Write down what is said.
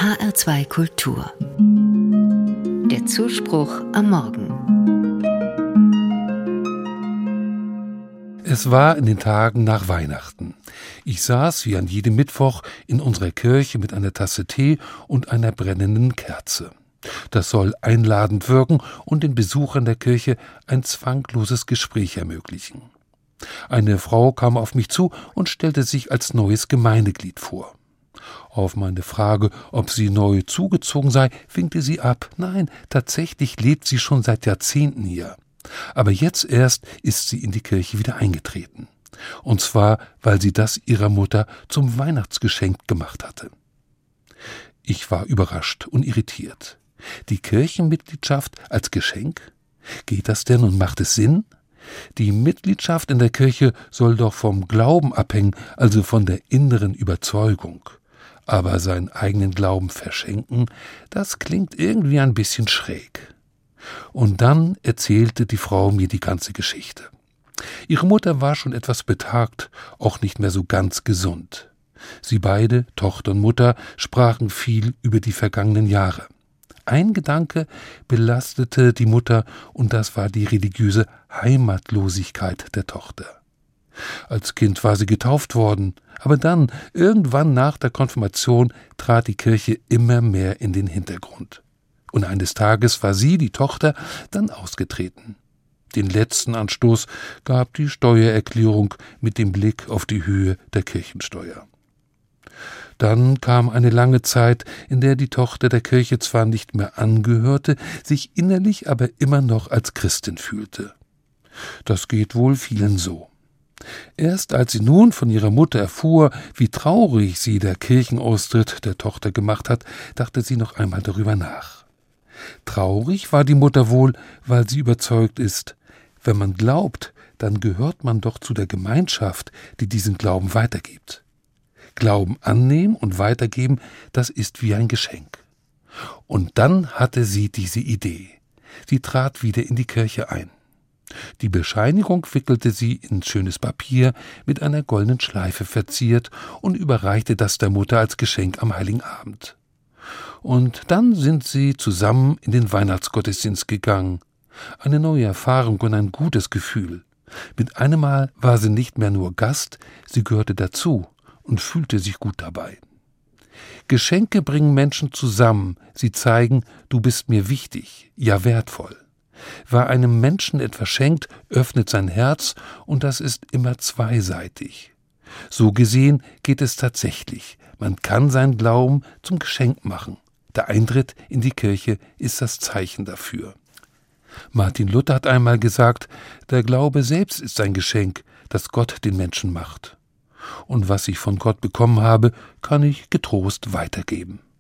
HR2 Kultur. Der Zuspruch am Morgen. Es war in den Tagen nach Weihnachten. Ich saß wie an jedem Mittwoch in unserer Kirche mit einer Tasse Tee und einer brennenden Kerze. Das soll einladend wirken und den Besuchern der Kirche ein zwangloses Gespräch ermöglichen. Eine Frau kam auf mich zu und stellte sich als neues Gemeindeglied vor. Auf meine Frage, ob sie neu zugezogen sei, winkte sie ab. Nein, tatsächlich lebt sie schon seit Jahrzehnten hier. Aber jetzt erst ist sie in die Kirche wieder eingetreten. Und zwar, weil sie das ihrer Mutter zum Weihnachtsgeschenk gemacht hatte. Ich war überrascht und irritiert. Die Kirchenmitgliedschaft als Geschenk? Geht das denn und macht es Sinn? Die Mitgliedschaft in der Kirche soll doch vom Glauben abhängen, also von der inneren Überzeugung. Aber seinen eigenen Glauben verschenken, das klingt irgendwie ein bisschen schräg. Und dann erzählte die Frau mir die ganze Geschichte. Ihre Mutter war schon etwas betagt, auch nicht mehr so ganz gesund. Sie beide, Tochter und Mutter, sprachen viel über die vergangenen Jahre. Ein Gedanke belastete die Mutter, und das war die religiöse Heimatlosigkeit der Tochter. Als Kind war sie getauft worden, aber dann, irgendwann nach der Konfirmation, trat die Kirche immer mehr in den Hintergrund. Und eines Tages war sie, die Tochter, dann ausgetreten. Den letzten Anstoß gab die Steuererklärung mit dem Blick auf die Höhe der Kirchensteuer. Dann kam eine lange Zeit, in der die Tochter der Kirche zwar nicht mehr angehörte, sich innerlich aber immer noch als Christin fühlte. Das geht wohl vielen so. Erst als sie nun von ihrer Mutter erfuhr, wie traurig sie der Kirchenaustritt der Tochter gemacht hat, dachte sie noch einmal darüber nach. Traurig war die Mutter wohl, weil sie überzeugt ist, wenn man glaubt, dann gehört man doch zu der Gemeinschaft, die diesen Glauben weitergibt. Glauben annehmen und weitergeben, das ist wie ein Geschenk. Und dann hatte sie diese Idee. Sie trat wieder in die Kirche ein. Die Bescheinigung wickelte sie in schönes Papier mit einer goldenen Schleife verziert und überreichte das der Mutter als Geschenk am Heiligen Abend. Und dann sind sie zusammen in den Weihnachtsgottesdienst gegangen. Eine neue Erfahrung und ein gutes Gefühl. Mit einem Mal war sie nicht mehr nur Gast, sie gehörte dazu und fühlte sich gut dabei. Geschenke bringen Menschen zusammen, sie zeigen, du bist mir wichtig, ja wertvoll. Wer einem Menschen etwas schenkt, öffnet sein Herz, und das ist immer zweiseitig. So gesehen geht es tatsächlich. Man kann sein Glauben zum Geschenk machen. Der Eintritt in die Kirche ist das Zeichen dafür. Martin Luther hat einmal gesagt, der Glaube selbst ist ein Geschenk, das Gott den Menschen macht. Und was ich von Gott bekommen habe, kann ich getrost weitergeben.